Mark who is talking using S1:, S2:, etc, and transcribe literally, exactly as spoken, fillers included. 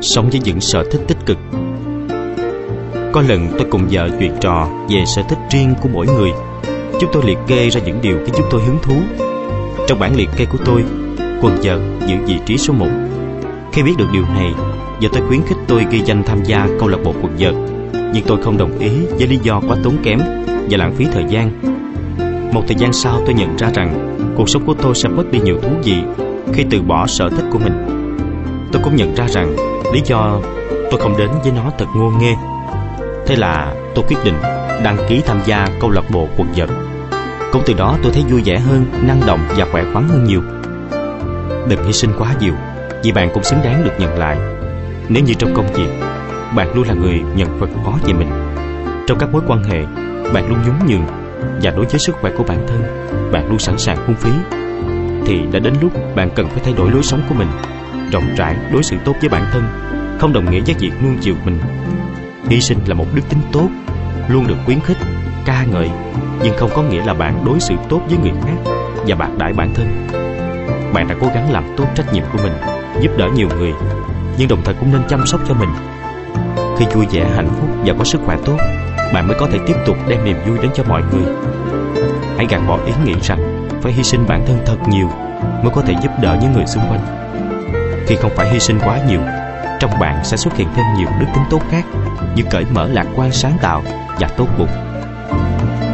S1: sống với những sở thích tích cực. Có lần tôi cùng vợ chuyện trò về sở thích riêng của mỗi người. Chúng tôi liệt kê ra những điều khiến chúng tôi hứng thú. Trong bản liệt kê của tôi, quần vợt giữ vị trí số một. Khi biết được điều này, vợ tôi khuyến khích tôi ghi danh tham gia câu lạc bộ quần vợt, nhưng tôi không đồng ý với lý do quá tốn kém và lãng phí thời gian. Một thời gian sau, tôi nhận ra rằng cuộc sống của tôi sẽ mất đi nhiều thú vị khi từ bỏ sở thích của mình. Tôi cũng nhận ra rằng lý do tôi không đến với nó thật ngô nghê. Thế là tôi quyết định đăng ký tham gia câu lạc bộ quần vợt. Cũng từ đó tôi thấy vui vẻ hơn, năng động và khỏe khoắn hơn nhiều. Đừng hy sinh quá nhiều, vì bạn cũng xứng đáng được nhận lại. Nếu như trong công việc, bạn luôn là người nhận phần khó về mình. Trong các mối quan hệ, bạn luôn nhún nhường, và đối với sức khỏe của bản thân, bạn luôn sẵn sàng phung phí, thì đã đến lúc bạn cần phải thay đổi lối sống của mình. Rộng rãi, đối xử tốt với bản thân không đồng nghĩa với việc nuông chiều mình. Hy sinh là một đức tính tốt, luôn được khuyến khích, ca ngợi, nhưng không có nghĩa là bạn đối xử tốt với người khác và bạc đãi bản thân. Bạn đã cố gắng làm tốt trách nhiệm của mình, giúp đỡ nhiều người, nhưng đồng thời cũng nên chăm sóc cho mình. Khi vui vẻ, hạnh phúc và có sức khỏe tốt, bạn mới có thể tiếp tục đem niềm vui đến cho mọi người. Hãy gạt bỏ ý nghĩ rằng phải hy sinh bản thân thật nhiều mới có thể giúp đỡ những người xung quanh. Khi không phải hy sinh quá nhiều, trong bạn sẽ xuất hiện thêm nhiều đức tính tốt khác, như cởi mở, lạc quan, sáng tạo và tốt bụng.